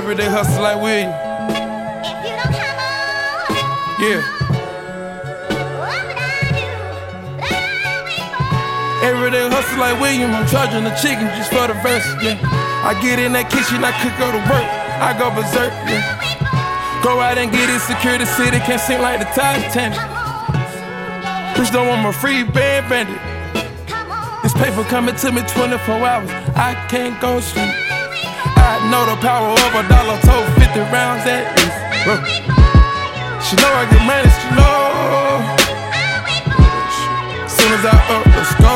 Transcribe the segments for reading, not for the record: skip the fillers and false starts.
Everyday hustle like William. Yeah. Everyday hustle like William. I'm charging the chicken just for the verse. Yeah. I get in that kitchen, I cook, go to work. I go berserk. Yeah. Go out and get it, secure the city, can't sink like the Titanic. Bitch don't want my free band bandit. This paper coming to me 24 hours, I can't go sleep. I know the power of $1, told 50 rounds at least. She know I get money, she know. Soon as I up, let's go.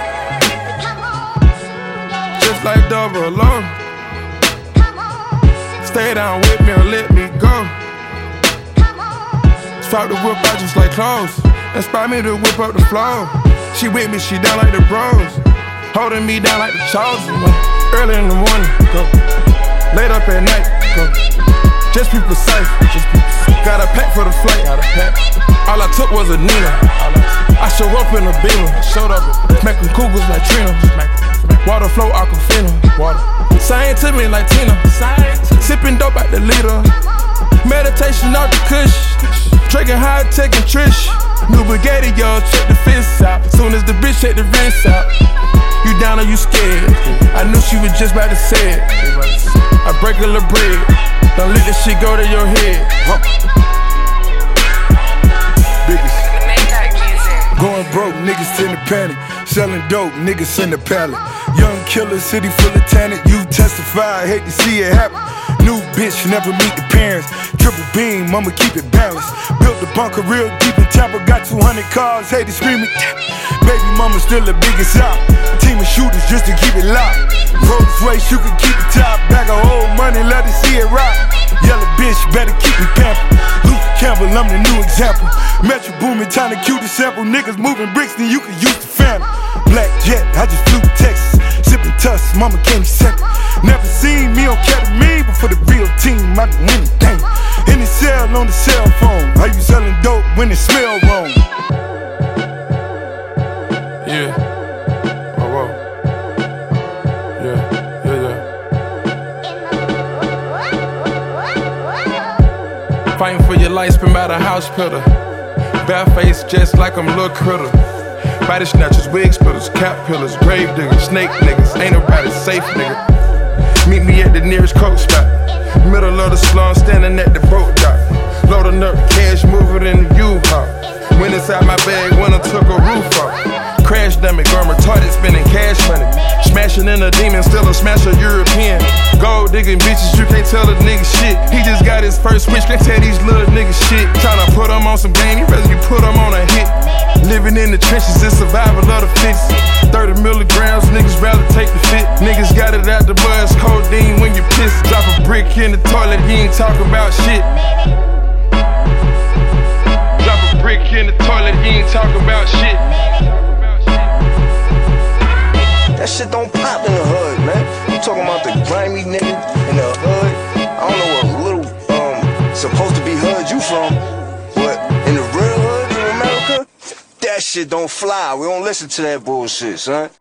Just like double alone. Stay down with me or let me go. Strap the whip out just like clothes. Inspire me to whip up the flow. She with me, she down like the bros. Holding me down like the chosen one. Early in the morning, go. Late up at night, go. Just be precise. Got a pack for the flight. All I took was a Nina. I show up in a Beamer. Smacking cougars like Trina. Water flow, Aquafina. Sing to me like Tina. Sipping dope out the liter. Meditation off the kush. Drinking high tech and Trish. New Bugatti, y'all, check the fence out. Soon as the bitch check the wrist out. You down or you scared? I knew she was just about to say it. I break a little bread. Don't let this shit go to your head. Biggest. Going broke, niggas in the panic. Selling dope, niggas in the pallet. Young killer, city full of talent. You testify, hate to see it happen. New bitch, never meet the parents. Triple beam, I'ma keep it balanced. Built the bunker real deep in Tampa. Got 200 cars, haters screaming. Baby mama still the biggest out. Team of shooters just to keep it locked. Rolls Royce, you can keep it top. Bag of old money, let it see it rock. Yellow bitch, better keep me pampered. Luther Campbell, I'm the new example. Metro Boomin, time to cue the sample. Niggas moving bricks, then you can use the family. Black jet, I just flew to Texas. Sipping tuss, mama can't accept it. Never seen me on ketamine, but for the real team, I do anything. In the cell on the cell phone. How you selling dope when it smell wrong? Yeah. Oh, whoa. Yeah. Fighting for your life, spin by the house pillar. Bare face, just like I'm Lil' Critter. Body snatchers, wig splitters, cap pillars, grave diggers, snake niggas. Ain't nobody safe, nigga. Meet me at the nearest coke spot. Middle of the slum, standing at the boat dock. Loading up cash, moving in the U-Haul. Went inside my bag when I took a roof off. Crash dummy, going retarded, spending cash money. Smashing in a demon, still a smasher European. Gold digging bitches, you can't tell a nigga shit. He just got his first switch, can't tell these little niggas shit. Tryna put him on some game, he rather you put him on a hit. Living in the trenches, it's survival of the fittest. 30 milligrams, niggas rather take the fit. Niggas got it out the buzz, codeine when you piss. Drop a brick in the toilet, he ain't talking about shit. Drop a brick in the toilet, he ain't talking about shit. That shit don't pop in the hood, man. You talking about the grimy nigga in the hood? I don't know what little supposed to be hood you from, but in the real hood in America, that shit don't fly. We don't listen to that bullshit, son.